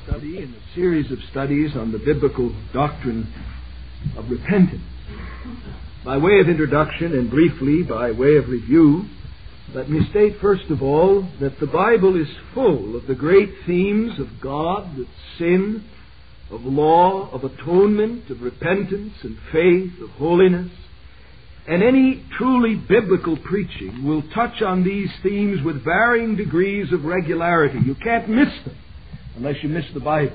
study in a series of studies on the biblical doctrine of repentance. By way of introduction and briefly by way of review, let me state first of all that the Bible is full of the great themes of God, of sin, of law, of atonement, of repentance and faith, of holiness. And any truly biblical preaching will touch on these themes with varying degrees of regularity. You can't miss them unless you miss the Bible.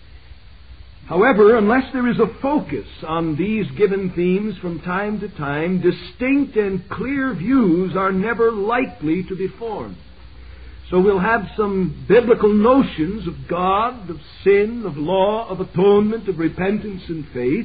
However, unless there is a focus on these given themes from time to time, distinct and clear views are never likely to be formed. So we'll have some biblical notions of God, of sin, of law, of atonement, of repentance and faith.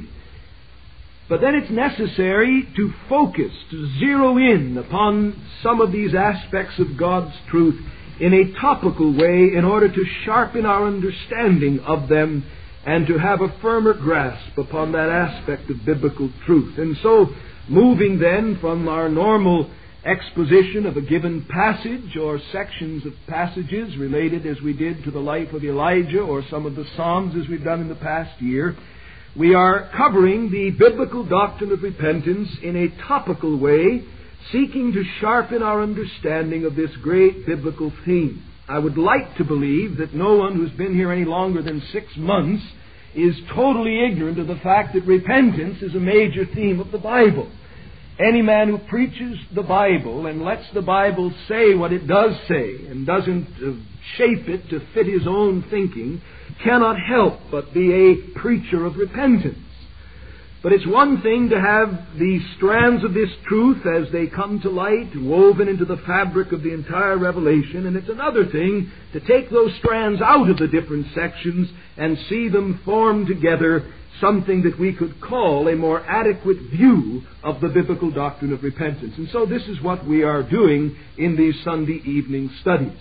But then it's necessary to focus, to zero in upon some of these aspects of God's truth in a topical way in order to sharpen our understanding of them and to have a firmer grasp upon that aspect of biblical truth. And so, moving then from our normal exposition of a given passage or sections of passages related as we did to the life of Elijah or some of the Psalms as we've done in the past year, we are covering the biblical doctrine of repentance in a topical way, seeking to sharpen our understanding of this great biblical theme. I would like to believe that no one who's been here any longer than 6 months is totally ignorant of the fact that repentance is a major theme of the Bible. Any man who preaches the Bible and lets the Bible say what it does say and doesn't shape it to fit his own thinking cannot help but be a preacher of repentance. But it's one thing to have the strands of this truth as they come to light woven into the fabric of the entire revelation, and it's another thing to take those strands out of the different sections and see them form together something that we could call a more adequate view of the biblical doctrine of repentance. And so this is what we are doing in these Sunday evening studies.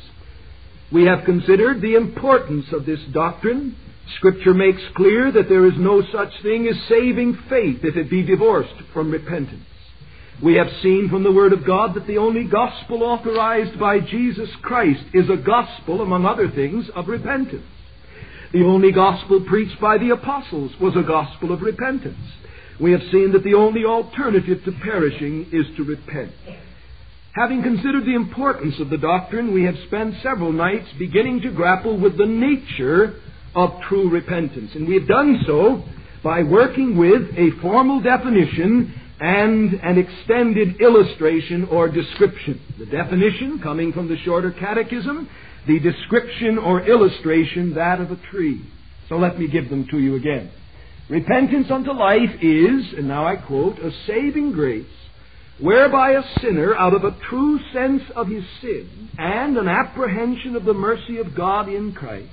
We have considered the importance of this doctrine. Scripture makes clear that there is no such thing as saving faith if it be divorced from repentance. We have seen from the Word of God that the only gospel authorized by Jesus Christ is a gospel, among other things, of repentance. The only gospel preached by the apostles was a gospel of repentance. We have seen that the only alternative to perishing is to repent. Having considered the importance of the doctrine, we have spent several nights beginning to grapple with the nature of true repentance. And we have done so by working with a formal definition and an extended illustration or description. The definition coming from the Shorter Catechism, the description or illustration, that of a tree. So let me give them to you again. Repentance unto life is, and now I quote, a saving grace whereby a sinner, out of a true sense of his sin and an apprehension of the mercy of God in Christ,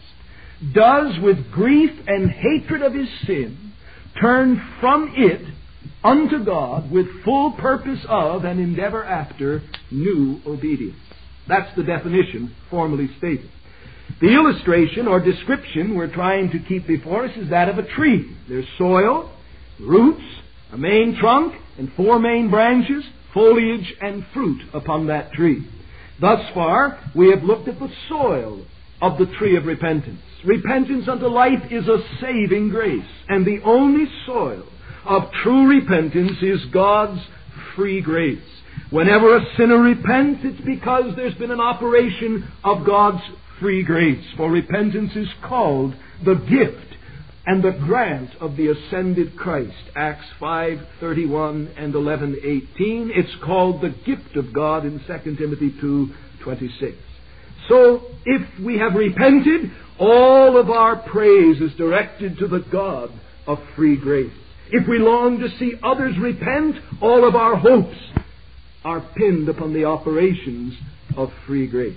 does with grief and hatred of his sin turn from it unto God with full purpose of and endeavor after new obedience. That's the definition formally stated. The illustration or description we're trying to keep before us is that of a tree. There's soil, roots, a main trunk, and 4 main branches, foliage and fruit upon that tree. Thus far, we have looked at the soil of the tree of repentance. Repentance unto life is a saving grace, and the only soil of true repentance is God's free grace. Whenever a sinner repents, it's because there's been an operation of God's free grace. For repentance is called the gift and the grant of the ascended Christ. Acts 5:31 and 11:18. It's called the gift of God in 2 Timothy 2:26. So, if we have repented, all of our praise is directed to the God of free grace. If we long to see others repent, all of our hopes are pinned upon the operations of free grace.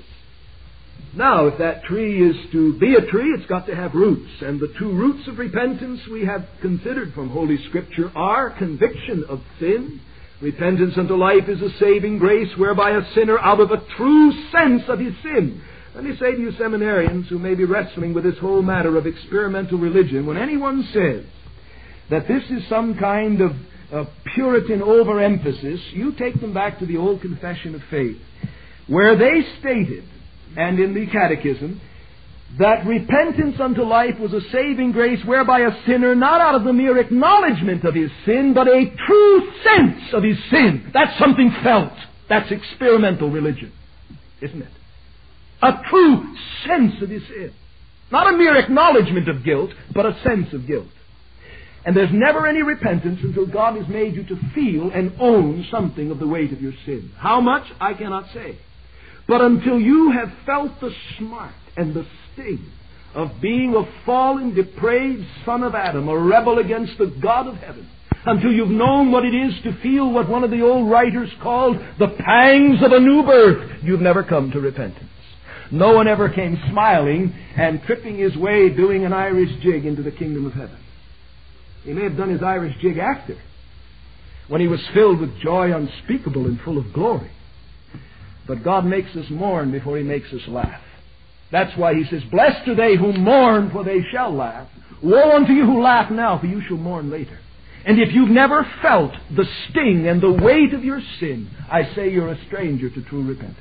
Now, if that tree is to be a tree, it's got to have roots. And the 2 roots of repentance we have considered from Holy Scripture are conviction of sin. Repentance unto life is a saving grace whereby a sinner, out of a true sense of his sin. Let me say to you seminarians who may be wrestling with this whole matter of experimental religion, when anyone says that this is some kind of Puritan overemphasis, you take them back to the old Confession of Faith, where they stated, and in the Catechism, that repentance unto life was a saving grace whereby a sinner, not out of the mere acknowledgement of his sin, but a true sense of his sin. That's something felt. That's experimental religion, isn't it? A true sense of his sin. Not a mere acknowledgement of guilt, but a sense of guilt. And there's never any repentance until God has made you to feel and own something of the weight of your sin. How much, I cannot say. But until you have felt the smart and the sting of being a fallen, depraved son of Adam, a rebel against the God of heaven, until you've known what it is to feel what one of the old writers called the pangs of a new birth, you've never come to repentance. No one ever came smiling and tripping his way doing an Irish jig into the kingdom of heaven. He may have done his Irish jig after, when he was filled with joy unspeakable and full of glory. But God makes us mourn before He makes us laugh. That's why He says, "Blessed are they who mourn, for they shall laugh. Woe unto you who laugh now, for you shall mourn later." And if you've never felt the sting and the weight of your sin, I say you're a stranger to true repentance.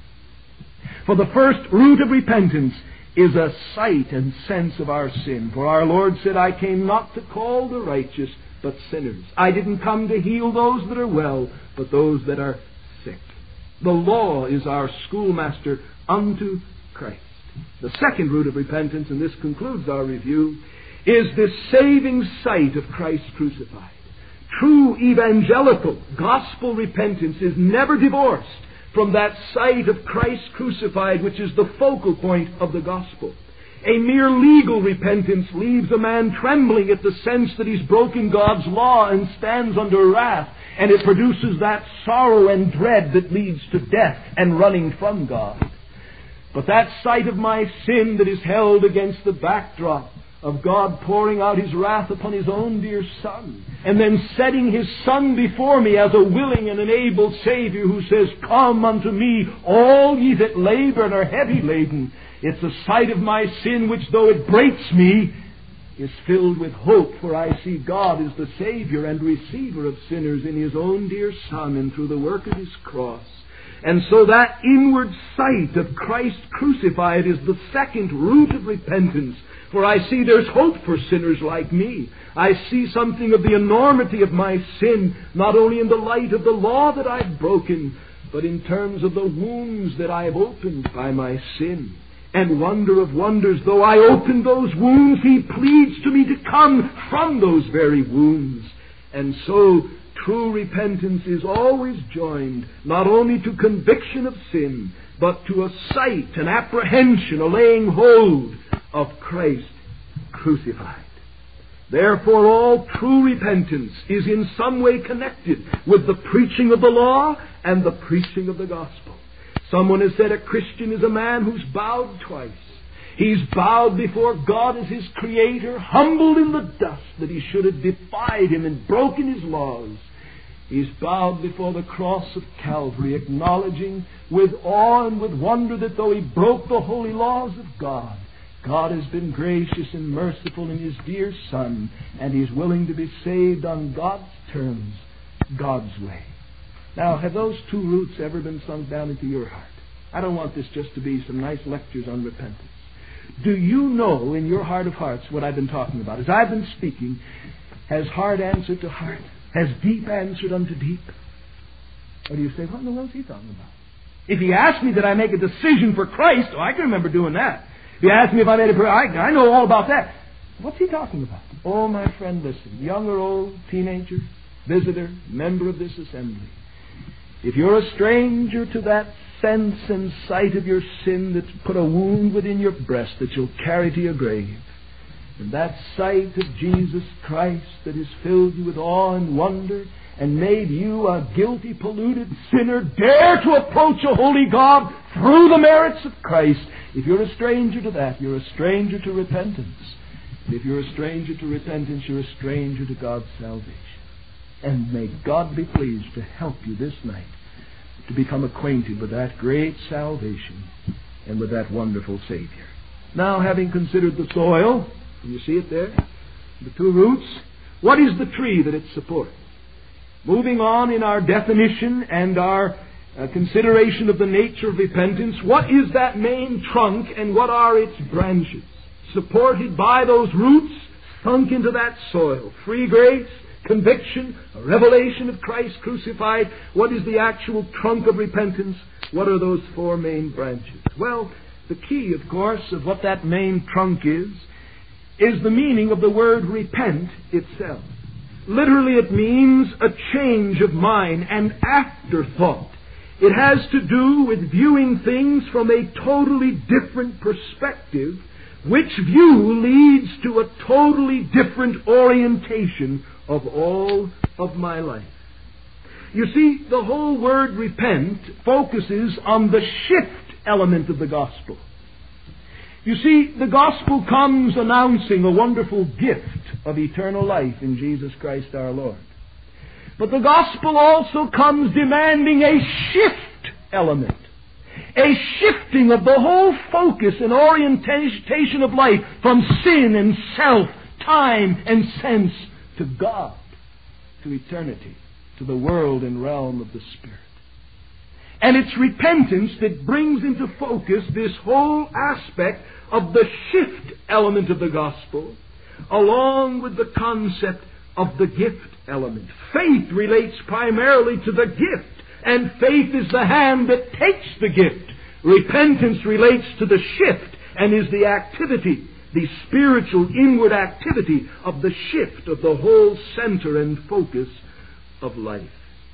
For the first root of repentance is a sight and sense of our sin. For our Lord said, "I came not to call the righteous, but sinners. I didn't come to heal those that are well, but those that are sick." The law is our schoolmaster unto Christ. The second root of repentance, and this concludes our review, is this saving sight of Christ crucified. True evangelical gospel repentance is never divorced from that sight of Christ crucified, which is the focal point of the gospel. A mere legal repentance leaves a man trembling at the sense that he's broken God's law and stands under wrath, and it produces that sorrow and dread that leads to death and running from God. But that sight of my sin that is held against the backdrop of God pouring out His wrath upon His own dear Son, and then setting His Son before me as a willing and an able Savior who says, "Come unto me, all ye that labor and are heavy laden." It's a sight of my sin which, though it breaks me, is filled with hope, for I see God as the Savior and receiver of sinners in His own dear Son and through the work of His cross. And so that inward sight of Christ crucified is the second root of repentance. For I see there's hope for sinners like me. I see something of the enormity of my sin, not only in the light of the law that I've broken, but in terms of the wounds that I have opened by my sin. And wonder of wonders, though I open those wounds, He pleads to me to come from those very wounds. And so true repentance is always joined not only to conviction of sin, but to a sight, an apprehension, a laying hold of Christ crucified. Therefore, all true repentance is in some way connected with the preaching of the law and the preaching of the gospel. Someone has said a Christian is a man who's bowed twice. He's bowed before God as His Creator, humbled in the dust that He should have defied Him and broken His laws. He's bowed before the cross of Calvary, acknowledging with awe and with wonder that though he broke the holy laws of God, God has been gracious and merciful in His dear Son, and He's willing to be saved on God's terms, God's way. Now, have those two roots ever been sunk down into your heart? I don't want this just to be some nice lectures on repentance. Do you know in your heart of hearts what I've been talking about? As I've been speaking, has heart answered to heart? Has deep answered unto deep? Or do you say, what in the world is he talking about? If he asked me, did I make a decision for Christ? Oh, I can remember doing that. If he asked me if I made a prayer, I know all about that. What's he talking about? Oh, my friend, listen. Young or old, teenager, visitor, member of this assembly. If you're a stranger to that sense and sight of your sin that's put a wound within your breast that you'll carry to your grave, and that sight of Jesus Christ that has filled you with awe and wonder and made you a guilty, polluted sinner, dare to approach a holy God through the merits of Christ. If you're a stranger to that, you're a stranger to repentance. And if you're a stranger to repentance, you're a stranger to God's salvation. And may God be pleased to help you this night to become acquainted with that great salvation and with that wonderful Savior. Now, having considered the soil, can you see it there? The two roots. What is the tree that it supports? Moving on in our definition and our a consideration of the nature of repentance. What is that main trunk and what are its branches? Supported by those roots sunk into that soil. Free grace, conviction, a revelation of Christ crucified. What is the actual trunk of repentance? What are those four main branches? Well, the key, of course, of what that main trunk is the meaning of the word repent itself. Literally, it means a change of mind, an afterthought. It has to do with viewing things from a totally different perspective, which view leads to a totally different orientation of all of my life. You see, the whole word repent focuses on the shift element of the gospel. You see, the gospel comes announcing a wonderful gift of eternal life in Jesus Christ our Lord. But the gospel also comes demanding a shift element. A shifting of the whole focus and orientation of life from sin and self, time and sense to God, to eternity, to the world and realm of the Spirit. And it's repentance that brings into focus this whole aspect of the shift element of the gospel, along with the concept of the gift element. Faith relates primarily to the gift, and faith is the hand that takes the gift. Repentance relates to the shift and is the activity, the spiritual inward activity of the shift of the whole center and focus of life.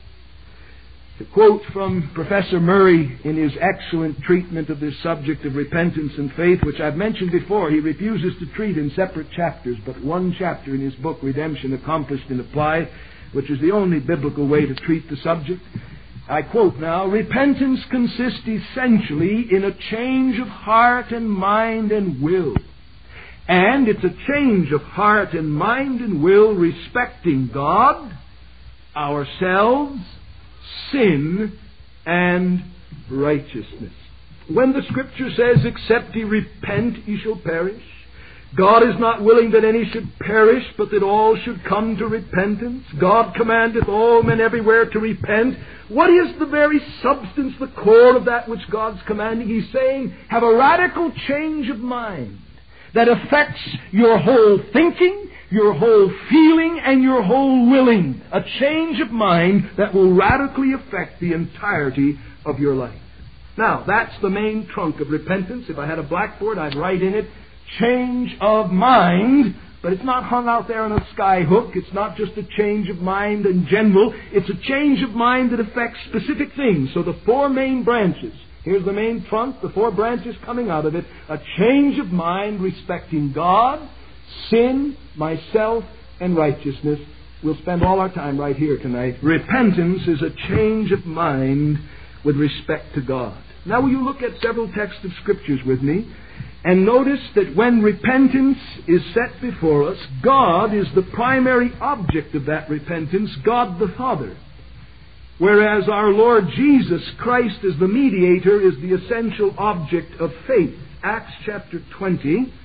To quote from Professor Murray in his excellent treatment of this subject of repentance and faith, which I've mentioned before, he refuses to treat in separate chapters, but one chapter in his book, Redemption Accomplished and Applied, which is the only biblical way to treat the subject. I quote now, repentance consists essentially in a change of heart and mind and will. And it's a change of heart and mind and will respecting God, ourselves, sin, and righteousness. When the Scripture says, except ye repent, ye shall perish, God is not willing that any should perish, but that all should come to repentance. God commandeth all men everywhere to repent. What is the very substance, the core of that which God's commanding? He's saying, have a radical change of mind that affects your whole thinking, your whole feeling, and your whole willing. A change of mind that will radically affect the entirety of your life. Now, that's the main trunk of repentance. If I had a blackboard, I'd write in it, change of mind. But it's not hung out there on a sky hook. It's not just a change of mind in general. It's a change of mind that affects specific things. So the four main branches. Here's the main trunk, the four branches coming out of it. A change of mind respecting God, sin, myself, and righteousness. We'll spend all our time right here tonight. Repentance is a change of mind with respect to God. Now will you look at several texts of Scriptures with me and notice that when repentance is set before us, God is the primary object of that repentance, God the Father. Whereas our Lord Jesus Christ as the mediator is the essential object of faith. Acts chapter 20.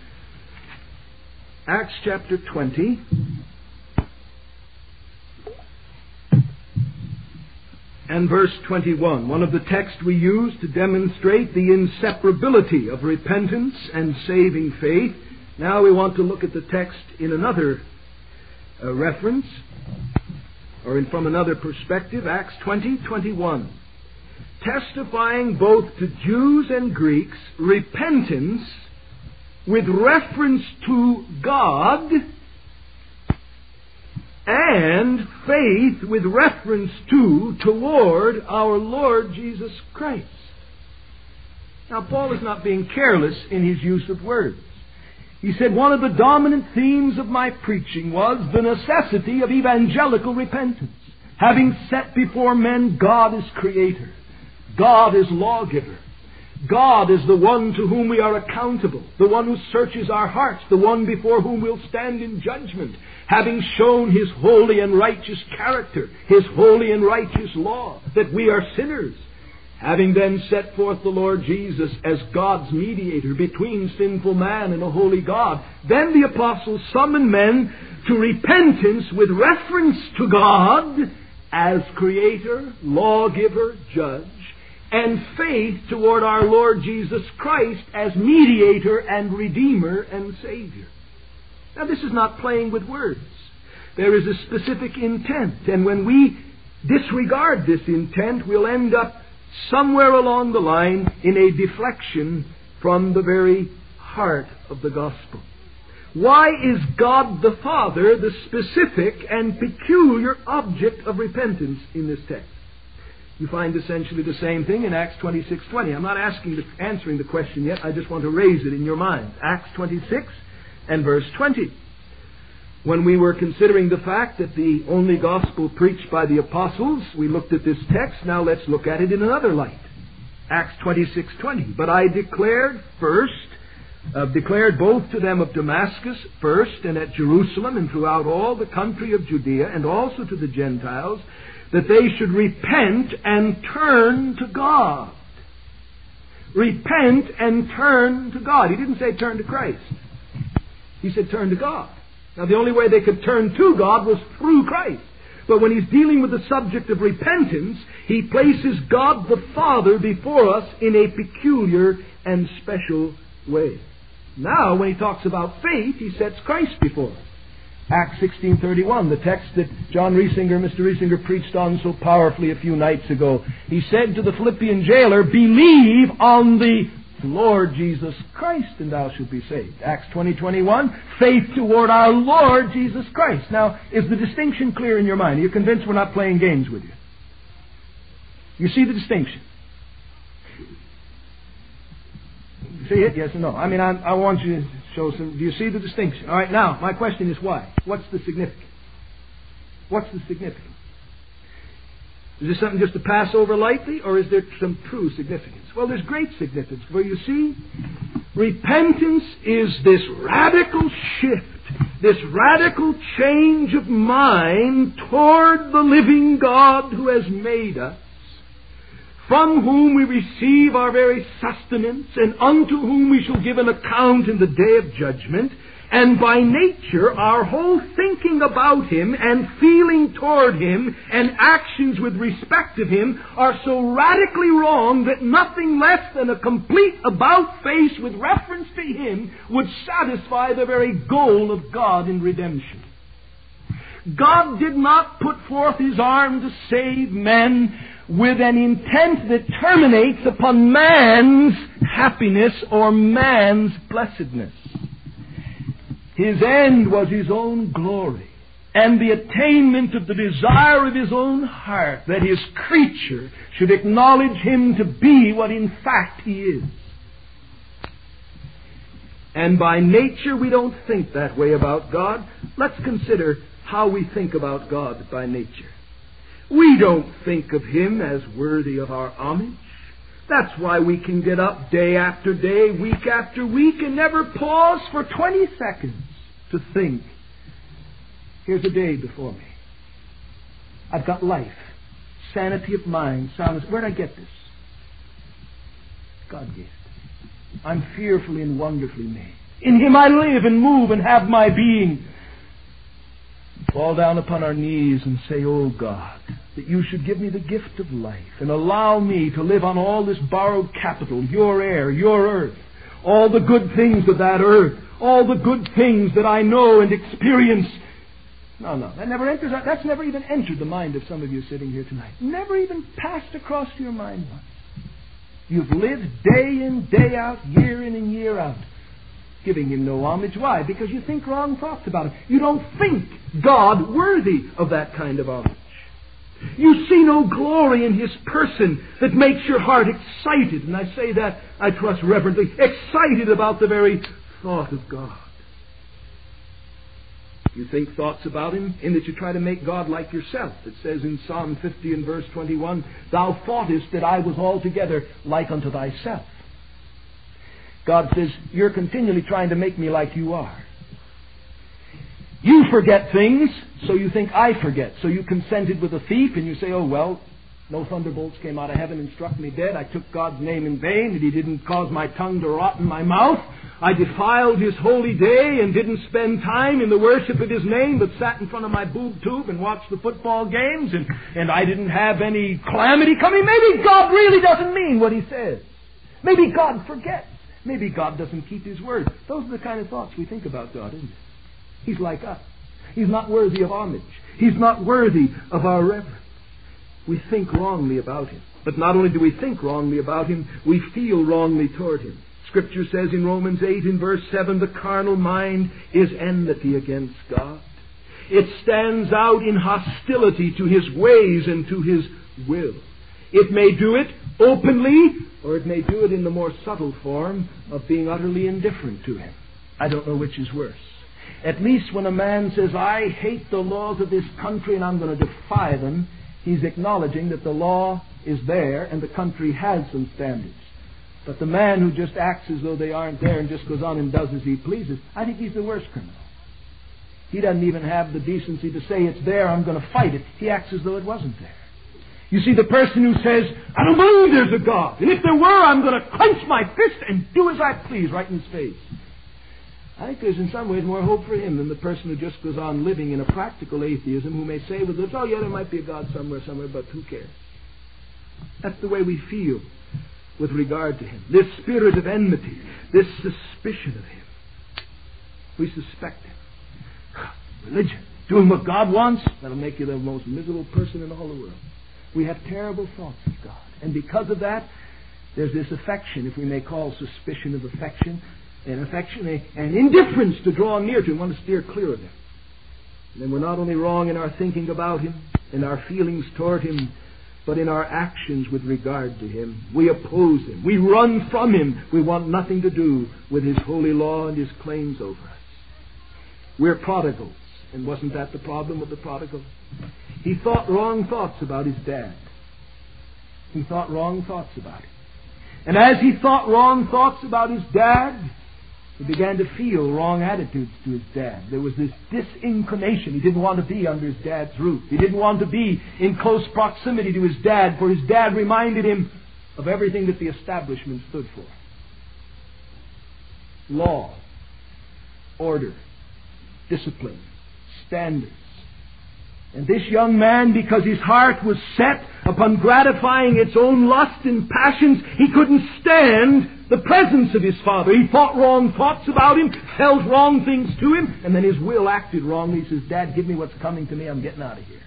Acts chapter 20. And verse 21. One of the texts we use to demonstrate the inseparability of repentance and saving faith. Now we want to look at the text in another reference, or from another perspective. Acts 20:21. Testifying both to Jews and Greeks repentance with reference to God and faith with reference toward our Lord Jesus Christ. Now, Paul is not being careless in his use of words. He said one of the dominant themes of my preaching was the necessity of evangelical repentance. Having set before men God is creator, God is lawgiver, God is the one to whom we are accountable, the one who searches our hearts, the one before whom we'll stand in judgment, having shown His holy and righteous character, His holy and righteous law, that we are sinners. Having then set forth the Lord Jesus as God's mediator between sinful man and a holy God, then the apostles summoned men to repentance with reference to God as creator, lawgiver, judge, and faith toward our Lord Jesus Christ as mediator and redeemer and Savior. Now, this is not playing with words. There is a specific intent, and when we disregard this intent, we'll end up somewhere along the line in a deflection from the very heart of the gospel. Why is God the Father the specific and peculiar object of repentance in this text? You find essentially the same thing in Acts 26:20. I'm not answering the question yet. I just want to raise it in your mind. Acts 26 and verse 20. When we were considering the fact that the only gospel preached by the apostles, we looked at this text. Now let's look at it in another light. Acts 26:20. But I declared both to them of Damascus first, and at Jerusalem, and throughout all the country of Judea, and also to the Gentiles, that they should repent and turn to God. Repent and turn to God. He didn't say turn to Christ. He said turn to God. Now, the only way they could turn to God was through Christ. But when he's dealing with the subject of repentance, he places God the Father before us in a peculiar and special way. Now, when he talks about faith, he sets Christ before us. Acts 16:31, the text that Mr. Riesinger preached on so powerfully a few nights ago. He said to the Philippian jailer, believe on the Lord Jesus Christ, and thou shalt be saved. Acts 20:21, faith toward our Lord Jesus Christ. Now, is the distinction clear in your mind? Are you convinced we're not playing games with you? You see the distinction? See it? Yes or no? I mean, I want you to show some. Do you see the distinction? All right, now, my question is why? What's the significance? What's the significance? Is this something just to pass over lightly, or is there some true significance? Well, there's great significance. For you see, repentance is this radical shift, this radical change of mind toward the living God who has made us, from whom we receive our very sustenance, and unto whom we shall give an account in the day of judgment. And by nature, our whole thinking about Him and feeling toward Him and actions with respect of Him are so radically wrong that nothing less than a complete about-face with reference to Him would satisfy the very goal of God in redemption. God did not put forth His arm to save men with an intent that terminates upon man's happiness or man's blessedness. His end was His own glory and the attainment of the desire of His own heart, that His creature should acknowledge Him to be what in fact He is. And by nature we don't think that way about God. Let's consider how we think about God by nature. We don't think of Him as worthy of our homage. That's why we can get up day after day, week after week, and never pause for 20 seconds to think, here's a day before me. I've got life, sanity of mind, soundness. Where'd I get this? God gave it. I'm fearfully and wonderfully made. In Him I live and move and have my being. Fall down upon our knees and say, oh God, that You should give me the gift of life and allow me to live on all this borrowed capital, Your air, Your earth, all the good things of that earth, all the good things that I know and experience. No, that's never even entered the mind of some of you sitting here tonight. Never even passed across your mind once. You've lived day in, day out, year in and year out, giving Him no homage. Why? Because you think wrong thoughts about Him. You don't think God worthy of that kind of homage. You see no glory in His person that makes your heart excited, and I say that, I trust reverently, excited about the very thought of God. You think thoughts about Him in that you try to make God like yourself. It says in Psalm 50 and verse 21, Thou thoughtest that I was altogether like unto Thyself. God says, you're continually trying to make me like you are. You forget things, so you think I forget. So you consented with a thief and you say, oh well, No thunderbolts came out of heaven and struck me dead. I took God's name in vain, and He didn't cause my tongue to rot in my mouth. I defiled His holy day and didn't spend time in the worship of His name, but sat in front of my boob tube and watched the football games, and I didn't have any calamity coming. Maybe God really doesn't mean what He says. Maybe God forgets. Maybe God doesn't keep His word. Those are the kind of thoughts we think about God, isn't it? He's like us. He's not worthy of homage. He's not worthy of our reverence. We think wrongly about Him. But not only do we think wrongly about Him, we feel wrongly toward Him. Scripture says in Romans 8 in verse 7, the carnal mind is enmity against God. It stands out in hostility to His ways and to His will. It may do it openly, or it may do it in the more subtle form of being utterly indifferent to Him. I don't know which is worse. At least when a man says, I hate the laws of this country and I'm going to defy them, he's acknowledging that the law is there and the country has some standards. But the man who just acts as though they aren't there and just goes on and does as he pleases, I think he's the worst criminal. He doesn't even have the decency to say it's there, I'm going to fight it. He acts as though it wasn't there. You see, the person who says, I don't believe there's a God, and if there were, I'm going to clench my fist and do as I please right in his face. I think there's in some ways more hope for him than the person who just goes on living in a practical atheism, who may say with us, oh yeah, there might be a God somewhere, but who cares? That's the way we feel with regard to Him. This spirit of enmity, this suspicion of Him. We suspect Him. Religion, doing what God wants, that'll make you the most miserable person in all the world. We have terrible thoughts of God. And because of that, there's this affection, if we may call suspicion of affection, an affection, an indifference to draw near to Him, want to steer clear of Him. And then we're not only wrong in our thinking about Him, in our feelings toward Him, but in our actions with regard to Him. We oppose Him. We run from Him. We want nothing to do with His holy law and His claims over us. We're prodigals. And wasn't that the problem with the prodigal? He thought wrong thoughts about his dad. He thought wrong thoughts about him. And as he thought wrong thoughts about his dad, he began to feel wrong attitudes to his dad. There was this disinclination. He didn't want to be under his dad's roof. He didn't want to be in close proximity to his dad, for his dad reminded him of everything that the establishment stood for. Law, order, discipline, standards. And this young man, because his heart was set upon gratifying its own lust and passions, he couldn't stand the presence of his father. He thought wrong thoughts about him, felt wrong things to him, and then his will acted wrongly. He says, Dad, give me what's coming to me. I'm getting out of here.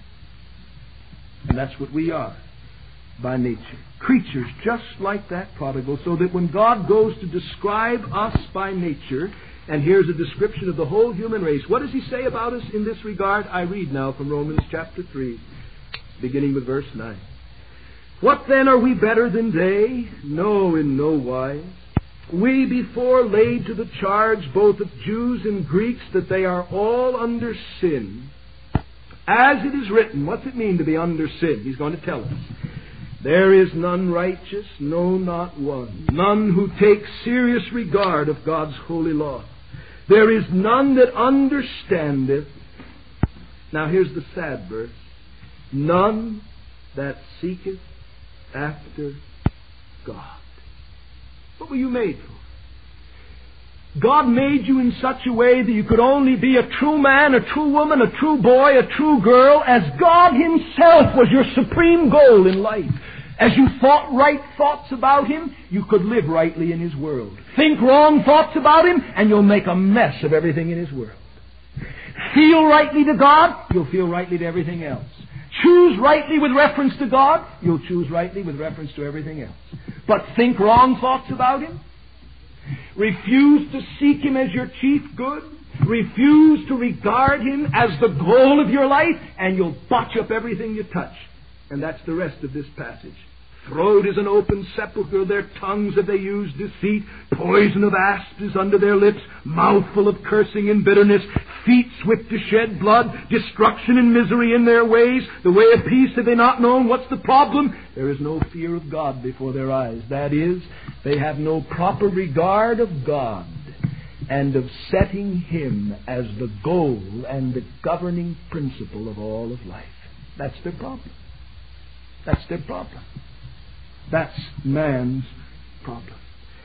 And that's what we are by nature. Creatures just like that prodigal, so that when God goes to describe us by nature, and here's a description of the whole human race, what does He say about us in this regard? I read now from Romans chapter 3, beginning with verse 9. What then, are we better than they? No, in no wise. We before laid to the charge both of Jews and Greeks that they are all under sin. As it is written, what's it mean to be under sin? He's going to tell us. There is none righteous, no, not one. None who takes serious regard of God's holy law. There is none that understandeth. Now here's the sad verse. None that seeketh after God. What were you made for? God made you in such a way that you could only be a true man, a true woman, a true boy, a true girl, as God Himself was your supreme goal in life. As you thought right thoughts about Him, you could live rightly in His world. Think wrong thoughts about Him, and you'll make a mess of everything in His world. Feel rightly to God, you'll feel rightly to everything else. Choose rightly with reference to God, you'll choose rightly with reference to everything else. But think wrong thoughts about Him, refuse to seek Him as your chief good, refuse to regard Him as the goal of your life, and you'll botch up everything you touch. And that's the rest of this passage. Throat is an open sepulchre, their tongues have they used deceit, poison of asps is under their lips, mouth full of cursing and bitterness, feet swift to shed blood, destruction and misery in their ways, the way of peace have they not known. What's the problem? There is no fear of God before their eyes. That is, they have no proper regard of God and of setting Him as the goal and the governing principle of all of life. That's their problem. That's their problem. That's man's problem.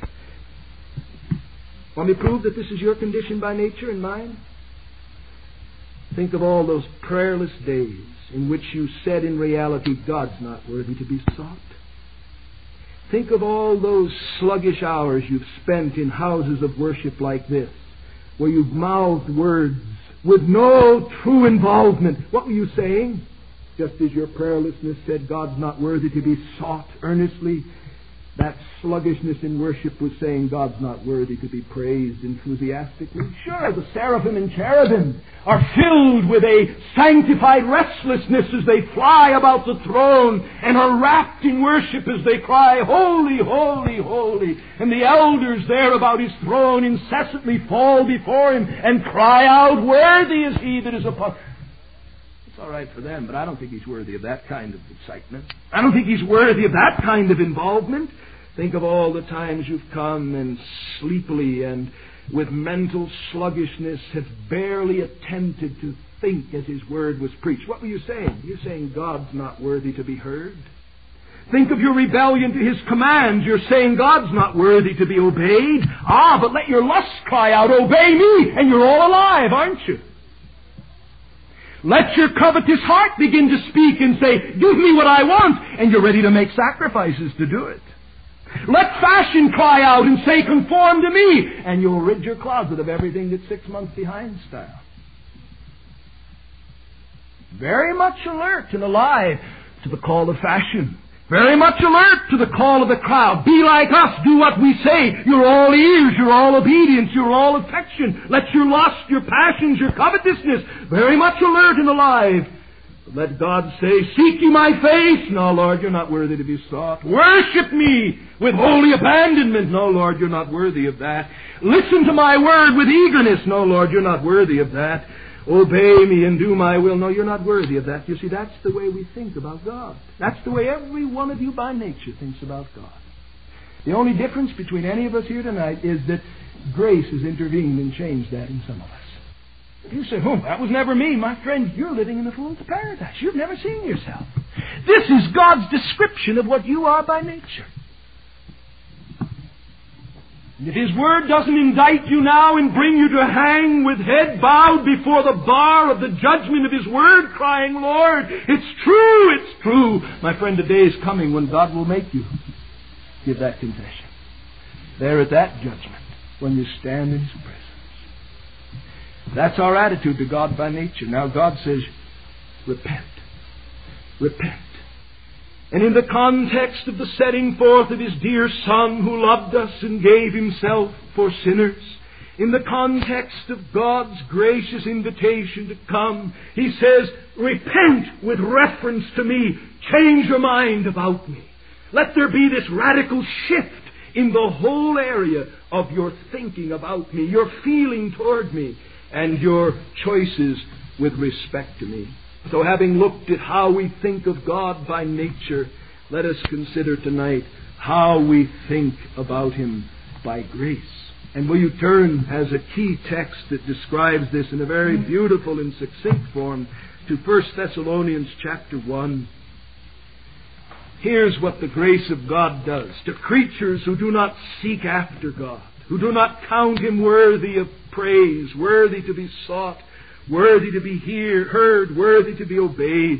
Want me to prove that this is your condition by nature and mine? Think of all those prayerless days in which you said in reality, God's not worthy to be sought. Think of all those sluggish hours you've spent in houses of worship like this, where you've mouthed words with no true involvement. What were you saying? Just as your prayerlessness said, God's not worthy to be sought earnestly, that sluggishness in worship was saying, God's not worthy to be praised enthusiastically. Sure, the seraphim and cherubim are filled with a sanctified restlessness as they fly about the throne and are wrapped in worship as they cry, Holy, holy, holy. And the elders there about His throne incessantly fall before Him and cry out, Worthy is He that is upon. It's all right for them, but I don't think He's worthy of that kind of excitement. I don't think He's worthy of that kind of involvement. Think of all the times you've come and sleepily and with mental sluggishness have barely attempted to think as His Word was preached. What were you saying? You're saying God's not worthy to be heard. Think of your rebellion to His commands. You're saying God's not worthy to be obeyed. But let your lust cry out, Obey me, and you're all alive, aren't you? Let your covetous heart begin to speak and say, Give me what I want, and you're ready to make sacrifices to do it. Let fashion cry out and say, Conform to me, and you'll rid your closet of everything that's 6 months behind style. Very much alert and alive to the call of fashion. Very much alert to the call of the crowd. Be like us, do what we say. You're all ears, you're all obedience, you're all affection. Let your lust, your passions, your covetousness, very much alert and alive. Let God say, Seek ye my face. No, Lord, you're not worthy to be sought. Worship me with holy abandonment. No, Lord, you're not worthy of that. Listen to my word with eagerness. No, Lord, you're not worthy of that. Obey me and do my will. No, you're not worthy of that. You see, that's the way we think about God. That's the way every one of you by nature thinks about God. The only difference between any of us here tonight is that grace has intervened and changed that in some of us. If you say, that was never me, my friend, you're living in the fool's paradise. You've never seen yourself. This is God's description of what you are by nature. And if His Word doesn't indict you now and bring you to hang with head bowed before the bar of the judgment of His Word, crying, Lord, it's true, it's true. My friend, the day is coming when God will make you give that confession. There at that judgment, when you stand in His presence. That's our attitude to God by nature. Now God says, repent. Repent. And in the context of the setting forth of His dear Son who loved us and gave Himself for sinners, in the context of God's gracious invitation to come, He says, repent with reference to me. Change your mind about me. Let there be this radical shift in the whole area of your thinking about me, your feeling toward me, and your choices with respect to me. So having looked at how we think of God by nature, let us consider tonight how we think about Him by grace. And will you turn as a key text that describes this in a very beautiful and succinct form to 1 Thessalonians chapter 1. Here's what the grace of God does to creatures who do not seek after God, who do not count Him worthy of praise, worthy to be sought, worthy to be heard, worthy to be obeyed.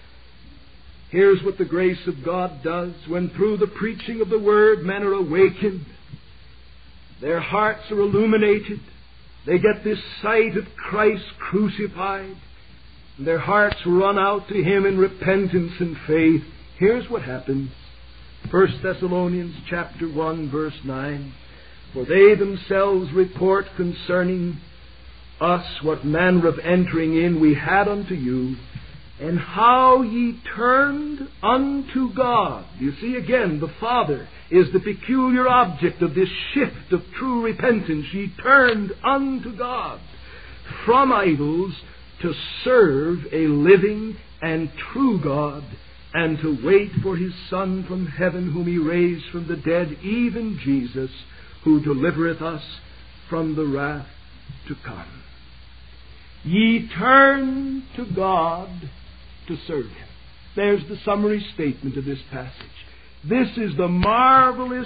Here's what the grace of God does when through the preaching of the Word men are awakened. Their hearts are illuminated. They get this sight of Christ crucified. And their hearts run out to Him in repentance and faith. Here's what happens. 1 Thessalonians chapter 1 verse 9. For they themselves report concerning us what manner of entering in we had unto you, and how ye turned unto God. You see again, the Father is the peculiar object of this shift of true repentance. Ye turned unto God from idols to serve a living and true God, and to wait for His Son from heaven, whom He raised from the dead, even Jesus, who delivereth us from the wrath to come. Ye turn to God to serve Him. There's the summary statement of this passage. This is the marvelous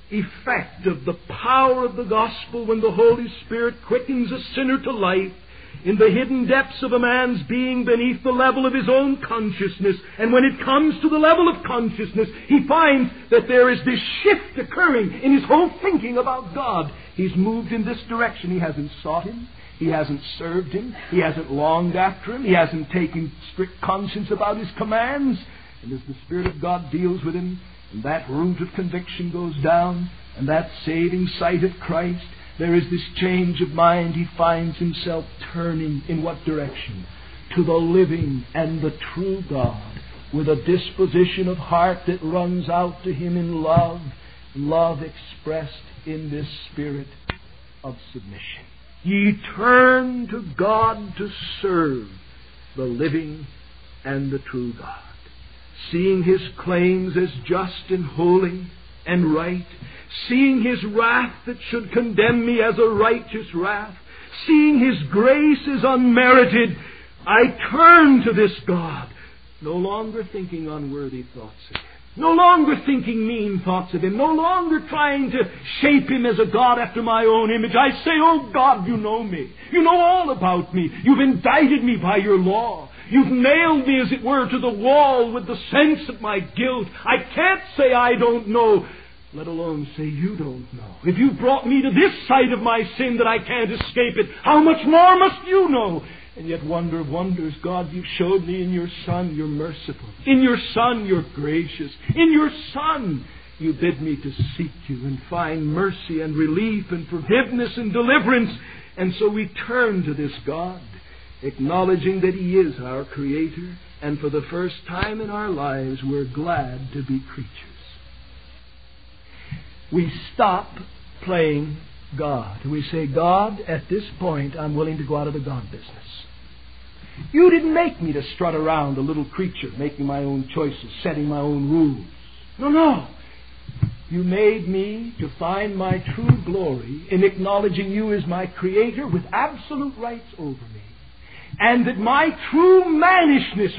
effect of the power of the gospel when the Holy Spirit quickens a sinner to life in the hidden depths of a man's being beneath the level of his own consciousness. And when it comes to the level of consciousness, he finds that there is this shift occurring in his whole thinking about God. He's moved in this direction. He hasn't sought Him. He hasn't served Him. He hasn't longed after Him. He hasn't taken strict conscience about His commands. And as the Spirit of God deals with him, and that root of conviction goes down, and that saving sight of Christ, there is this change of mind. He finds himself turning in what direction? To the living and the true God, with a disposition of heart that runs out to Him in love, love expressed in this spirit of submission. Ye turn to God to serve the living and the true God, seeing His claims as just and holy and right, seeing His wrath that should condemn me as a righteous wrath, seeing His grace is unmerited. I turn to this God, no longer thinking unworthy thoughts of Him, no longer thinking mean thoughts of Him, no longer trying to shape Him as a God after my own image. I say, oh God, you know me. You know all about me. You've indicted me by your law. You've nailed me, as it were, to the wall with the sense of my guilt. I can't say I don't know, let alone say you don't know. If you've brought me to this side of my sin that I can't escape it, how much more must you know? And yet, wonder of wonders, God, you've showed me in your Son you're merciful. In your Son you're gracious. In your Son you bid me to seek you and find mercy and relief and forgiveness and deliverance. And so we turn to this God, acknowledging that He is our Creator, and for the first time in our lives we're glad to be creatures. We stop playing God. We say, God, at this point I'm willing to go out of the God business. You didn't make me to strut around a little creature, making my own choices, setting my own rules. No. You made me to find my true glory in acknowledging you as my Creator with absolute rights over me. And that my true mannishness,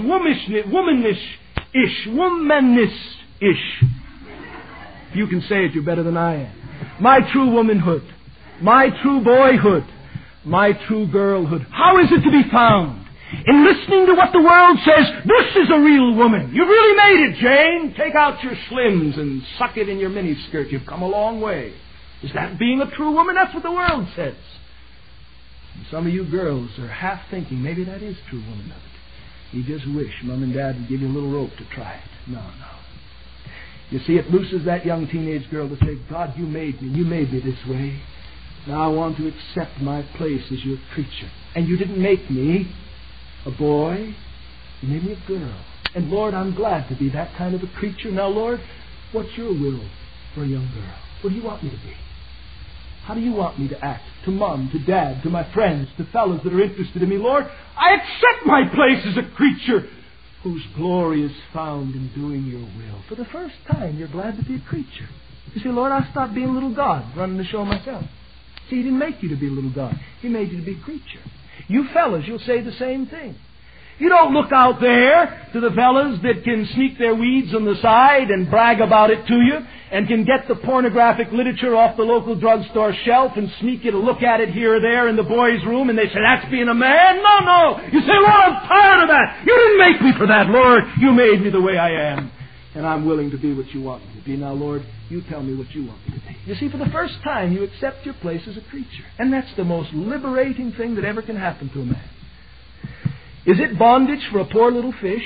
womanish-ish. If you can say it, you're better than I am. My true womanhood, my true boyhood, my true girlhood. How is it to be found? In listening to what the world says, this is a real woman. You've really made it, Jane. Take out your slims and suck it in your miniskirt. You've come a long way. Is that being a true woman? That's what the world says. And some of you girls are half thinking, maybe that is true womanhood. You just wish Mom and Dad would give you a little rope to try it. No. You see, it looses that young teenage girl to say, God, you made me. You made me this way. Now I want to accept my place as your creature. And you didn't make me a boy. You made me a girl. And Lord, I'm glad to be that kind of a creature. Now, Lord, what's your will for a young girl? What do you want me to be? How do you want me to act? To Mom, to Dad, to my friends, to fellows that are interested in me. Lord, I accept my place as a creature whose glory is found in doing your will. For the first time, you're glad to be a creature. You say, Lord, I'll stop being a little God, running the show myself. See, He didn't make you to be a little God. He made you to be a creature. You fellas, you'll say the same thing. You don't look out there to the fellas that can sneak their weeds on the side and brag about it to you, and can get the pornographic literature off the local drugstore shelf and sneak you to look at it here or there in the boys' room, and they say, that's being a man? No. You say, Lord, I'm tired of that. You didn't make me for that, Lord. You made me the way I am, and I'm willing to be what you want me to be. Now, Lord, you tell me what you want me to be. You see, for the first time, you accept your place as a creature. And that's the most liberating thing that ever can happen to a man. Is it bondage for a poor little fish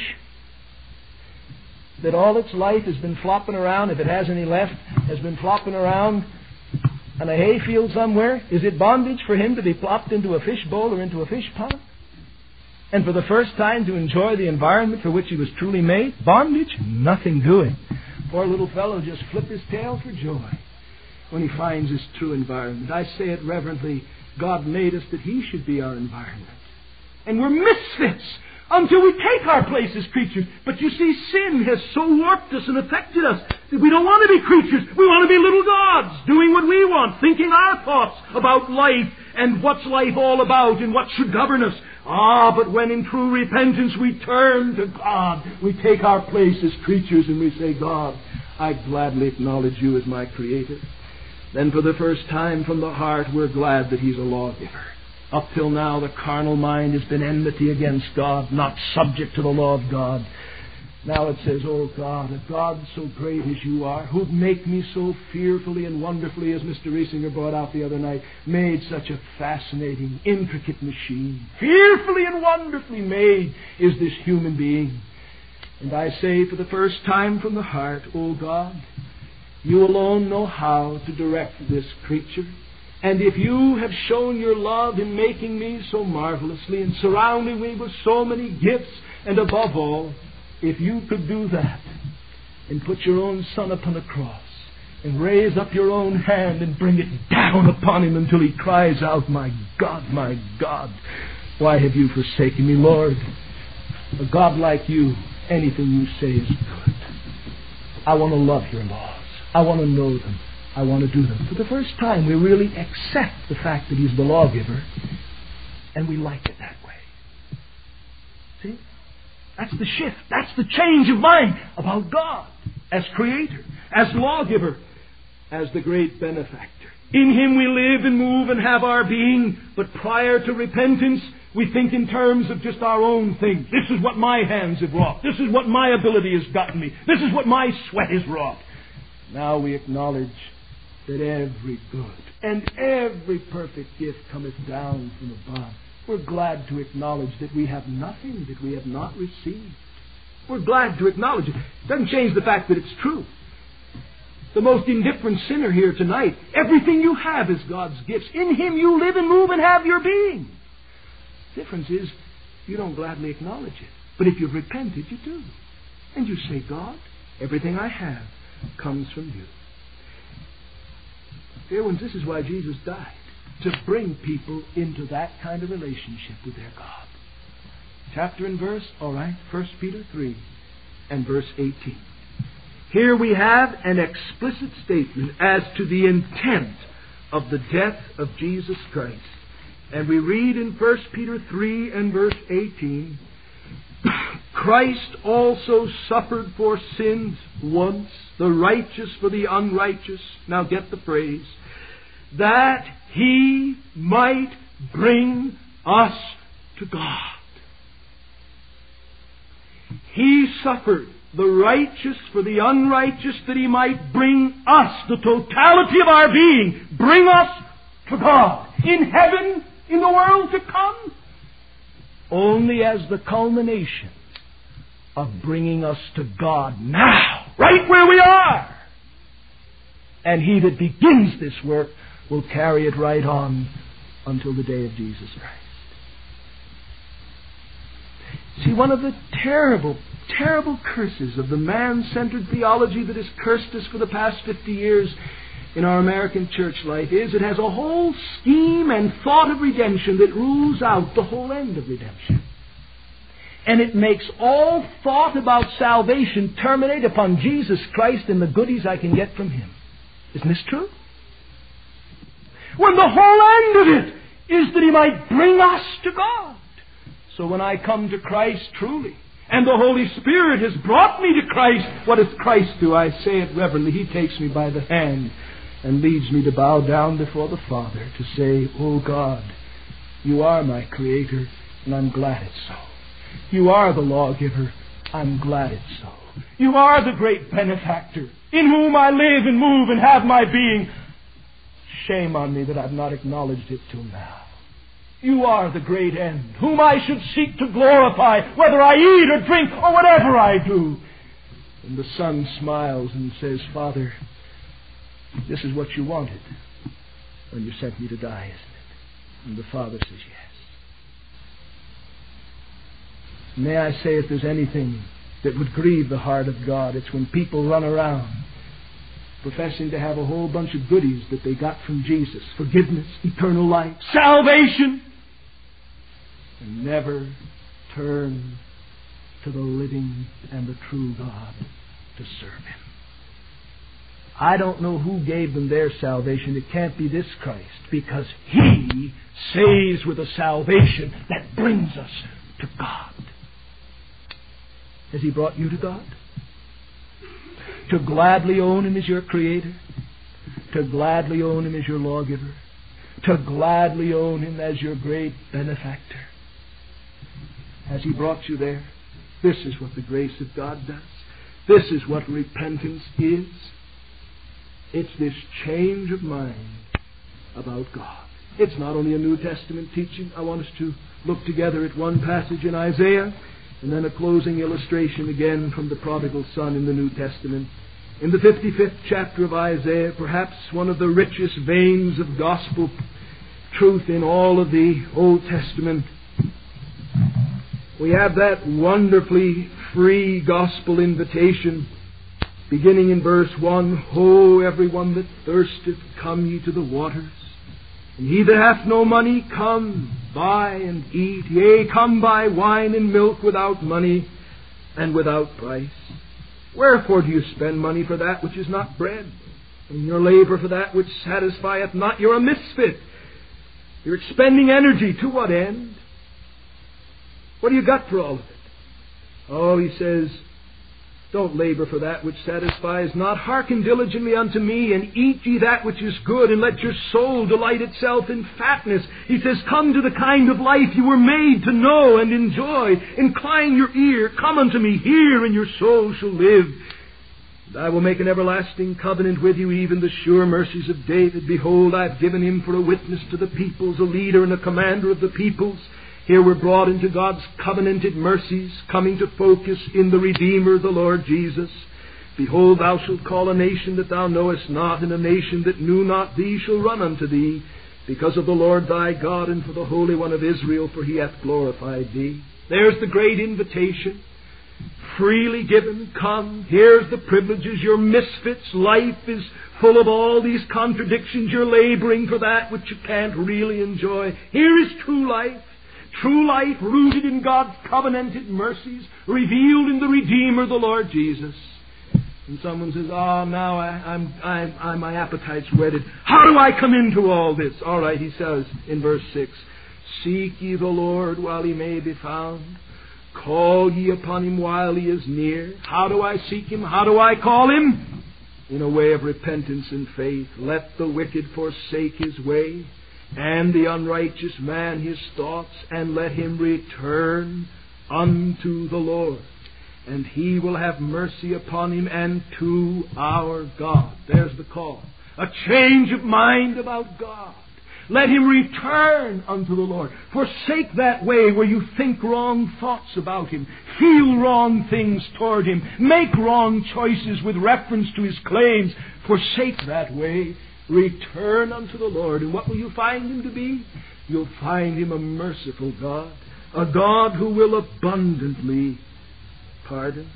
that all its life has been flopping around, if it has any left, has been flopping around on a hayfield somewhere? Is it bondage for him to be plopped into a fish bowl or into a fish pond? And for the first time to enjoy the environment for which he was truly made? Bondage? Nothing doing. Poor little fellow just flip his tail for joy when he finds his true environment. I say it reverently, God made us that He should be our environment. And we're misfits. until we take our place as creatures. But you see, sin has so warped us and affected us that we don't want to be creatures. We want to be little gods, doing what we want, thinking our thoughts about life and what's life all about and what should govern us. But when in true repentance we turn to God, we take our place as creatures and we say, God, I gladly acknowledge you as my Creator. Then for the first time from the heart, we're glad that He's a lawgiver. Up till now, the carnal mind has been enmity against God, not subject to the law of God. Now it says, oh God, a God so great as you are, who'd make me so fearfully and wonderfully, as Mr. Riesinger brought out the other night, made such a fascinating, intricate machine. Fearfully and wonderfully made is this human being. And I say for the first time from the heart, oh God, you alone know how to direct this creature. And if you have shown your love in making me so marvelously and surrounding me with so many gifts, and above all, if you could do that and put your own Son upon a cross and raise up your own hand and bring it down upon Him until He cries out, my God, why have you forsaken me, Lord? A God like you, anything you say is good. I want to love your laws. I want to know them. I want to do them. For the first time, we really accept the fact that He's the lawgiver, and we like it that way. See? That's the shift. That's the change of mind about God as Creator, as lawgiver, as the great benefactor. In Him we live and move and have our being, but prior to repentance, we think in terms of just our own things. This is what my hands have wrought. This is what my ability has gotten me. This is what my sweat has wrought. Now we acknowledge that every good and every perfect gift cometh down from above. We're glad to acknowledge that we have nothing that we have not received. We're glad to acknowledge it. It doesn't change the fact that it's true. The most indifferent sinner here tonight, everything you have is God's gifts. In Him you live and move and have your being. The difference is you don't gladly acknowledge it. But if you've repented, you do. And you say, God, everything I have comes from you. Dear ones, this is why Jesus died. To bring people into that kind of relationship with their God. Chapter and verse, all right, 1 Peter 3 and verse 18. Here we have an explicit statement as to the intent of the death of Jesus Christ. And we read in 1 Peter 3 and verse 18, Christ also suffered for sins once, the righteous for the unrighteous. Now get the phrase. That He might bring us to God. He suffered, the righteous for the unrighteous, that He might bring us, the totality of our being, bring us to God. In heaven, in the world to come, only as the culmination of bringing us to God now, right where we are. And He that begins this work will carry it right on until the day of Jesus Christ. See, one of the terrible, terrible curses of the man-centered theology that has cursed us for the past 50 years in our American church life is it has a whole scheme and thought of redemption that rules out the whole end of redemption. And it makes all thought about salvation terminate upon Jesus Christ and the goodies I can get from Him. Isn't this true? When the whole end of it is that He might bring us to God. So when I come to Christ truly, and the Holy Spirit has brought me to Christ, what does Christ do? I say it reverently. He takes me by the hand and leads me to bow down before the Father to say, oh God, you are my Creator, and I'm glad it's so. You are the lawgiver, I'm glad it's so. You are the great benefactor, in whom I live and move and have my being. Shame on me that I've not acknowledged it till now. You are the great end, whom I should seek to glorify, whether I eat or drink or whatever I do. And the Son smiles and says, Father, this is what you wanted when you sent me to die, isn't it? And the Father says yes. May I say, if there's anything that would grieve the heart of God, it's when people run around professing to have a whole bunch of goodies that they got from Jesus. Forgiveness, eternal life, salvation. And never turn to the living and the true God to serve Him. I don't know who gave them their salvation. It can't be this Christ, because He saves with a salvation that brings us to God. Has He brought you to God? To gladly own Him as your Creator? To gladly own Him as your lawgiver? To gladly own Him as your great benefactor? Has He brought you there? This is what the grace of God does. This is what repentance is. It's this change of mind about God. It's not only a New Testament teaching. I want us to look together at one passage in Isaiah, and then a closing illustration again from the prodigal son in the New Testament. In the 55th chapter of Isaiah, perhaps one of the richest veins of gospel truth in all of the Old Testament, we have that wonderfully free gospel invitation beginning in verse 1, Ho, everyone that thirsteth, come ye to the waters. And he that hath no money, come, buy and eat. Yea, come buy wine and milk without money and without price. Wherefore do you spend money for that which is not bread, and your labor for that which satisfieth not? You're a misfit. You're expending energy. To what end? What do you got for all of it? Oh, he says, don't labor for that which satisfies not. Hearken diligently unto me, and eat ye that which is good, and let your soul delight itself in fatness. He says, come to the kind of life you were made to know and enjoy. Incline your ear, come unto me, hear, and your soul shall live. And I will make an everlasting covenant with you, even the sure mercies of David. Behold, I have given him for a witness to the peoples, a leader and a commander of the peoples. Here we're brought into God's covenanted mercies, coming to focus in the Redeemer, the Lord Jesus. Behold, thou shalt call a nation that thou knowest not, and a nation that knew not thee shall run unto thee, because of the Lord thy God, and for the Holy One of Israel, for he hath glorified thee. There's the great invitation, freely given. Come, here's the privileges. You're misfits. Life is full of all these contradictions. You're laboring for that which you can't really enjoy. Here is true life. True life rooted in God's covenanted mercies, revealed in the Redeemer, the Lord Jesus. And someone says, oh, now my appetite's whetted. How do I come into all this? All right, he says in verse 6, Seek ye the Lord while he may be found. Call ye upon him while he is near. How do I seek him? How do I call him? In a way of repentance and faith. Let the wicked forsake his way, and the unrighteous man his thoughts, and let him return unto the Lord, and he will have mercy upon him, and to our God. There's the call. A change of mind about God. Let him return unto the Lord. Forsake that way where you think wrong thoughts about him, feel wrong things toward him, make wrong choices with reference to his claims. Forsake that way. Return unto the Lord. And what will you find him to be? You'll find him a merciful God. A God who will abundantly pardon.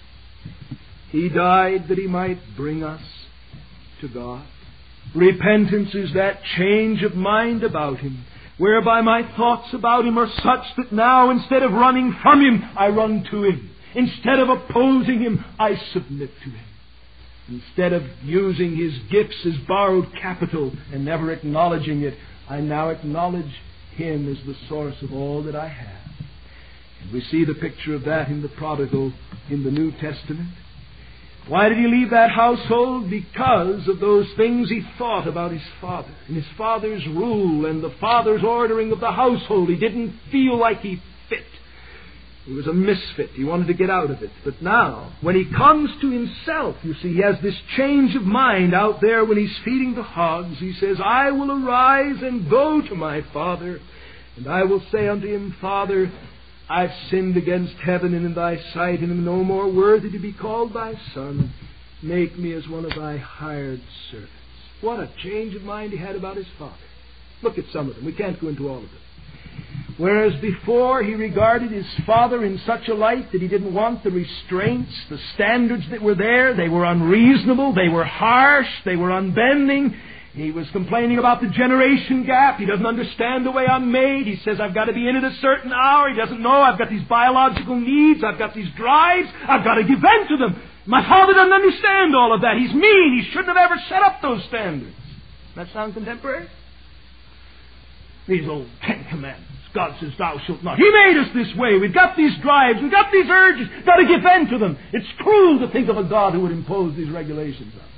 He died that he might bring us to God. Repentance is that change of mind about him, whereby my thoughts about him are such that now, instead of running from him, I run to him. Instead of opposing him, I submit to him. Instead of using his gifts as borrowed capital and never acknowledging it, I now acknowledge him as the source of all that I have. And we see the picture of that in the prodigal in the New Testament. Why did he leave that household? Because of those things he thought about his father, and his father's rule, and the father's ordering of the household. He didn't feel like he fit. He was a misfit. He wanted to get out of it. But now, when he comes to himself, you see, he has this change of mind out there when he's feeding the hogs. He says, I will arise and go to my father, and I will say unto him, Father, I've sinned against heaven and in thy sight, and am no more worthy to be called thy son. Make me as one of thy hired servants. What a change of mind he had about his father. Look at some of them. We can't go into all of them. Whereas before he regarded his father in such a light that he didn't want the restraints, the standards that were there. They were unreasonable, they were harsh, they were unbending. He was complaining about the generation gap. He doesn't understand the way I'm made. He says I've got to be in at a certain hour. He doesn't know I've got these biological needs. I've got these drives. I've got to give in to them. My father doesn't understand all of that. He's mean. He shouldn't have ever set up those standards. That sound contemporary? These old Ten Commandments. God says, thou shalt not. He made us this way. We've got these drives. We've got these urges. Got to give in to them. It's cruel to think of a God who would impose these regulations on us.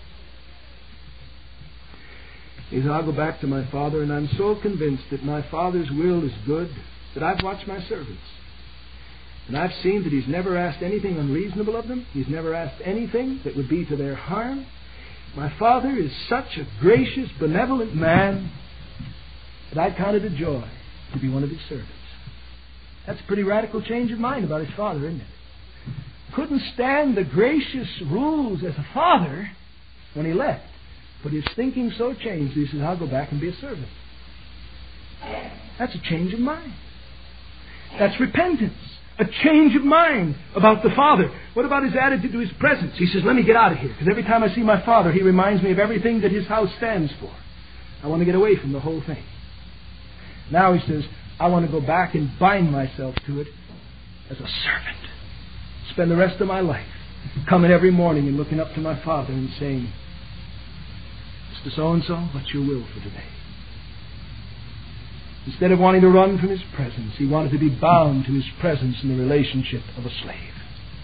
He said, I'll go back to my father, and I'm so convinced that my father's will is good that I've watched my servants. And I've seen that he's never asked anything unreasonable of them. He's never asked anything that would be to their harm. My father is such a gracious, benevolent man that I count it a joy to be one of his servants. That's a pretty radical change of mind about his father, isn't it? Couldn't stand the gracious rules as a father when he left. But his thinking so changed, he says, I'll go back and be a servant. That's a change of mind. That's repentance. A change of mind about the Father. What about his attitude to his presence? He says, let me get out of here, because every time I see my Father, he reminds me of everything that his house stands for. I want to get away from the whole thing. Now he says, I want to go back and bind myself to it as a servant. Spend the rest of my life coming every morning and looking up to my Father and saying, Mr. So-and-so, what's your will for today? Instead of wanting to run from his presence, he wanted to be bound to his presence in the relationship of a slave.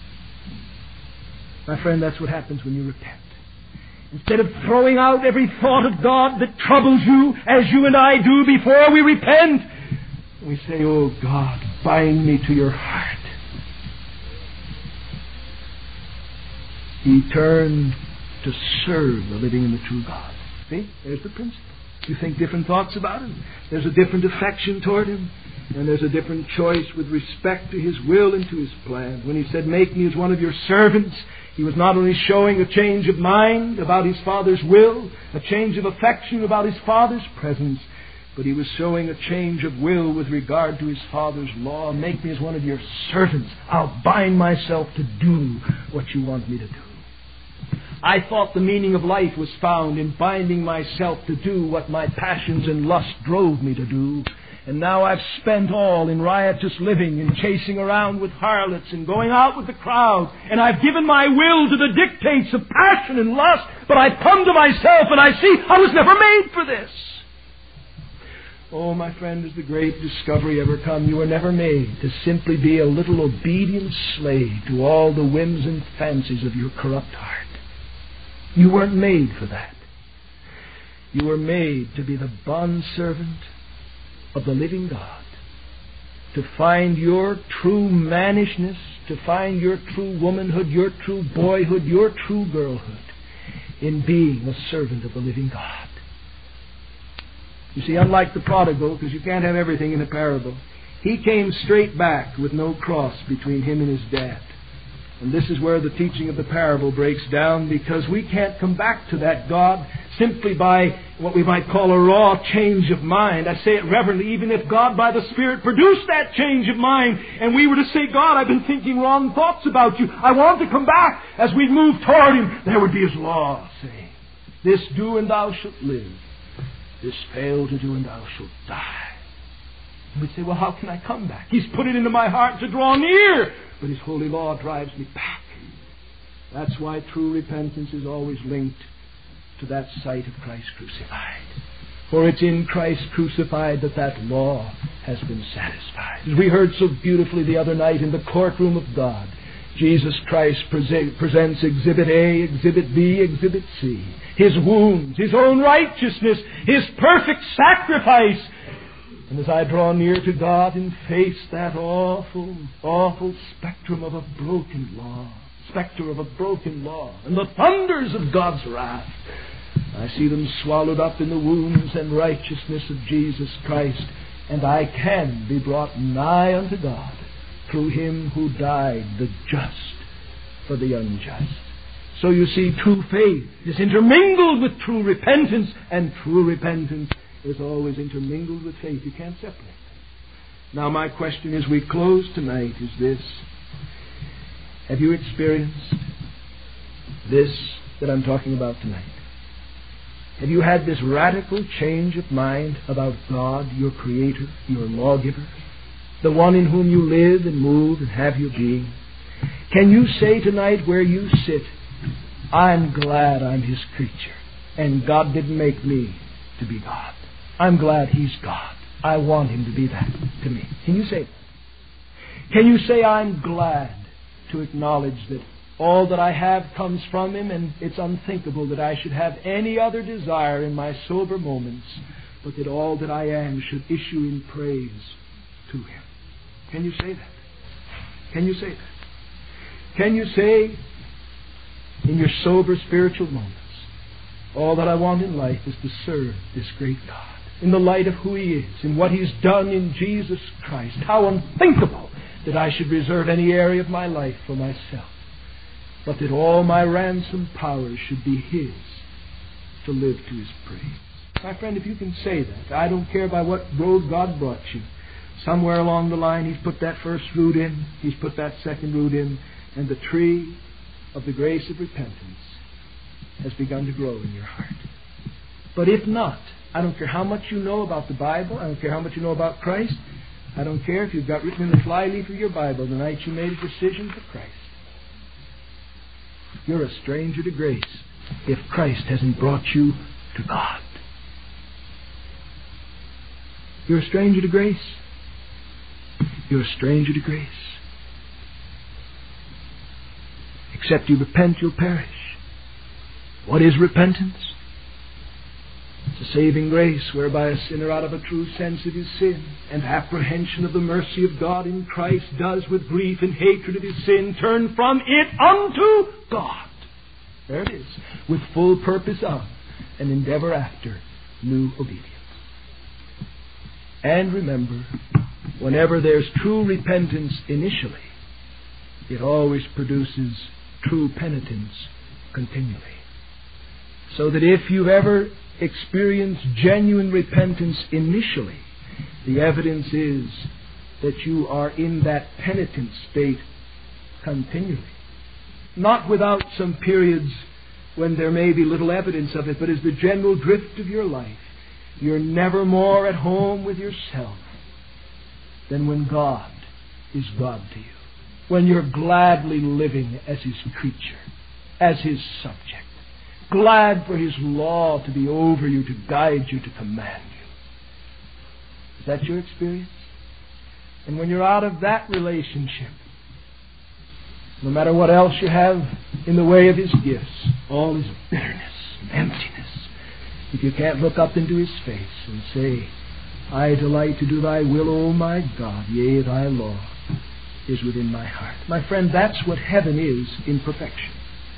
My friend, that's what happens when you repent. Instead of throwing out every thought of God that troubles you, as you and I do before we repent, we say, oh God, bind me to your heart. He turned to serve the living and the true God. See, there's the principle. You think different thoughts about him. There's a different affection toward him. And there's a different choice with respect to his will and to his plan. When he said, make me as one of your servants, he was not only showing a change of mind about his Father's will, a change of affection about his Father's presence, but he was showing a change of will with regard to his Father's law. Make me as one of your servants. I'll bind myself to do what you want me to do. I thought the meaning of life was found in binding myself to do what my passions and lust drove me to do. And now I've spent all in riotous living and chasing around with harlots and going out with the crowd. And I've given my will to the dictates of passion and lust. But I've come to myself and I see I was never made for this. Oh, my friend, has the great discovery ever come? You were never made to simply be a little obedient slave to all the whims and fancies of your corrupt heart. You weren't made for that. You were made to be the bondservant of the living God. To find your true mannishness, to find your true womanhood, your true boyhood, your true girlhood in being a servant of the living God. You see, unlike the prodigal, because you can't have everything in a parable, he came straight back with no cross between him and his dad. And this is where the teaching of the parable breaks down, because we can't come back to that God simply by what we might call a raw change of mind. I say it reverently, even if God by the Spirit produced that change of mind, and we were to say, God, I've been thinking wrong thoughts about you. I want to come back. As we move toward Him, there would be His law saying, this do and thou shalt live. This fail to do and thou shalt die. And we'd say, well, how can I come back? He's put it into my heart to draw near. But His holy law drives me back. That's why true repentance is always linked to that sight of Christ crucified. For it's in Christ crucified that law has been satisfied. As we heard so beautifully the other night in the courtroom of God, Jesus Christ presents Exhibit A, Exhibit B, Exhibit C. His wounds, His own righteousness, His perfect sacrifice. And as I draw near to God and face that awful, awful spectrum of a broken law, and the thunders of God's wrath, I see them swallowed up in the wounds and righteousness of Jesus Christ, and I can be brought nigh unto God through Him who died, the just, for the unjust. So you see, true faith is intermingled with true repentance, and true repentance is always intermingled with faith. You can't separate them. Now my question as we close tonight is this. Have you experienced this that I'm talking about tonight? Have you had this radical change of mind about God, your Creator, your lawgiver, the one in whom you live and move and have your being? Can you say tonight where you sit, I'm glad I'm His creature, and God didn't make me to be God. I'm glad He's God. I want Him to be that to me. Can you say that? Can you say, I'm glad to acknowledge that all that I have comes from Him, and it's unthinkable that I should have any other desire in my sober moments, but that all that I am should issue in praise to Him? Can you say that? Can you say that? Can you say in your sober spiritual moments, all that I want in life is to serve this great God in the light of who He is and what He's done in Jesus Christ? How unthinkable that I should reserve any area of my life for myself, but that all my ransom powers should be His to live to His praise. My friend, if you can say that, I don't care by what road God brought you. Somewhere along the line He's put that first root in, He's put that second root in, and the tree of the grace of repentance has begun to grow in your heart. But if not, I don't care how much you know about the Bible, I don't care how much you know about Christ, I don't care if you've got written in the flyleaf of your Bible the night you made a decision for Christ. You're a stranger to grace if Christ hasn't brought you to God. You're a stranger to grace. You're a stranger to grace. Except you repent, you'll perish. What is repentance? It's a saving grace whereby a sinner, out of a true sense of his sin and apprehension of the mercy of God in Christ, does with grief and hatred of his sin turn from it unto God. There it is. With full purpose of and endeavor after new obedience. And remember, whenever there's true repentance initially, it always produces true penitence continually. So that if you've ever experienced genuine repentance initially, the evidence is that you are in that penitent state continually. Not without some periods when there may be little evidence of it, but as the general drift of your life, you're never more at home with yourself than when God is God to you. When you're gladly living as His creature, as His subject, glad for His law to be over you, to guide you, to command you. Is that your experience? And when you're out of that relationship, no matter what else you have in the way of His gifts, all is bitterness and emptiness. If you can't look up into His face and say, I delight to do Thy will, O my God, yea, Thy law is within my heart. My friend, that's what heaven is in perfection.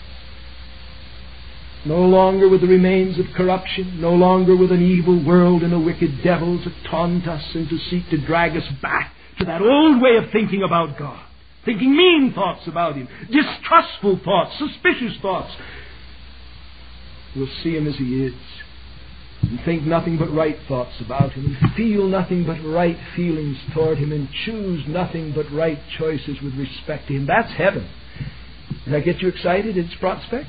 No longer with the remains of corruption, no longer with an evil world and a wicked devil to taunt us and to seek to drag us back to that old way of thinking about God. Thinking mean thoughts about Him, distrustful thoughts, suspicious thoughts. We'll see Him as He is, and think nothing but right thoughts about Him, and feel nothing but right feelings toward Him, and choose nothing but right choices with respect to Him. That's heaven. Does that get you excited in its prospect?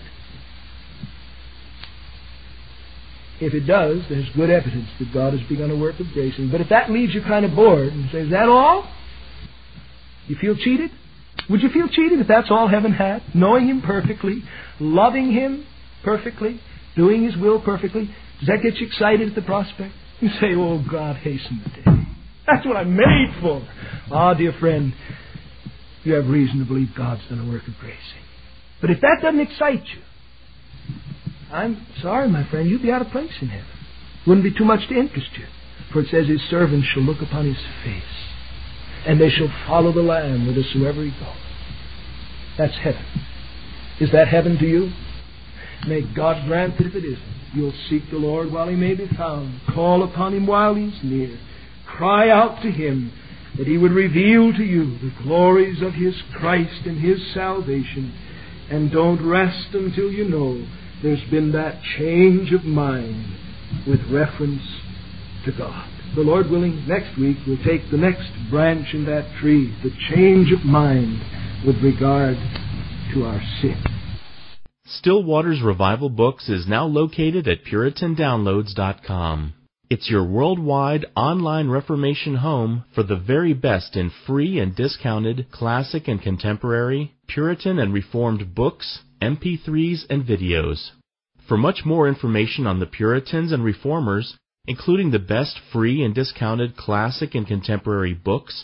If it does, there's good evidence that God has begun a work of grace. But if that leaves you kind of bored and say, is that all? You feel cheated? Would you feel cheated if that's all heaven had? Knowing Him perfectly, loving Him perfectly, doing His will perfectly. Does that get you excited at the prospect? You say, oh God, hasten the day. That's what I'm made for. Ah, dear friend, you have reason to believe God's done a work of grace. But if that doesn't excite you, I'm sorry, my friend, you'd be out of place in heaven. Wouldn't be too much to interest you. For it says His servants shall look upon His face, and they shall follow the Lamb whithersoever He goes. That's heaven. Is that heaven to you? May God grant that if it isn't, you'll seek the Lord while He may be found. Call upon Him while He's near. Cry out to Him that He would reveal to you the glories of His Christ and His salvation. And don't rest until you know there's been that change of mind with reference to God. The Lord willing, next week we'll take the next branch in that tree, the change of mind with regard to our sin. Still Waters Revival Books is now located at PuritanDownloads.com. It's your worldwide online Reformation home for the very best in free and discounted classic and contemporary, Puritan and Reformed books, MP3s, and videos. For much more information on the Puritans and Reformers, including the best free and discounted classic and contemporary books,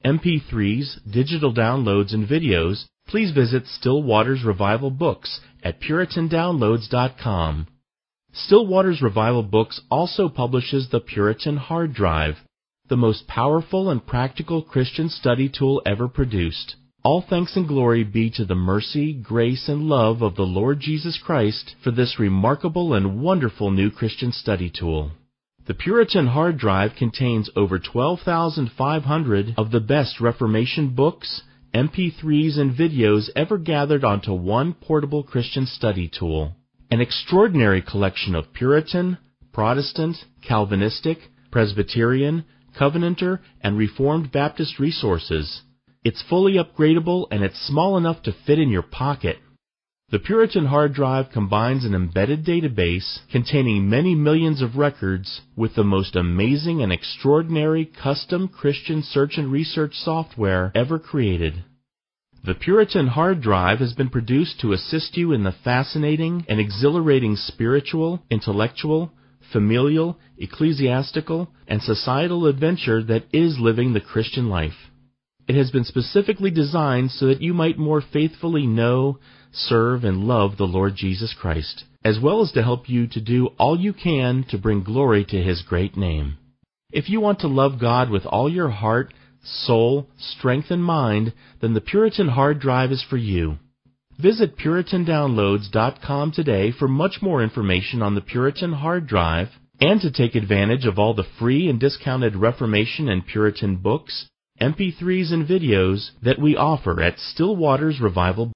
MP3s, digital downloads, and videos, please visit Still Waters Revival Books at PuritanDownloads.com. Still Waters Revival Books also publishes the Puritan Hard Drive, the most powerful and practical Christian study tool ever produced. All thanks and glory be to the mercy, grace, and love of the Lord Jesus Christ for this remarkable and wonderful new Christian study tool. The Puritan Hard Drive contains over 12,500 of the best Reformation books, MP3s, and videos ever gathered onto one portable Christian study tool. An extraordinary collection of Puritan, Protestant, Calvinistic, Presbyterian, Covenanter, and Reformed Baptist resources. It's fully upgradable and it's small enough to fit in your pocket. The Puritan Hard Drive combines an embedded database containing many millions of records with the most amazing and extraordinary custom Christian search and research software ever created. The Puritan Hard Drive has been produced to assist you in the fascinating and exhilarating spiritual, intellectual, familial, ecclesiastical, and societal adventure that is living the Christian life. It has been specifically designed so that you might more faithfully know, serve, and love the Lord Jesus Christ, as well as to help you to do all you can to bring glory to His great name. If you want to love God with all your heart, soul, strength, and mind, then the Puritan Hard Drive is for you. Visit PuritanDownloads.com today for much more information on the Puritan Hard Drive and to take advantage of all the free and discounted Reformation and Puritan books, MP3s, and videos that we offer at Still Waters Revival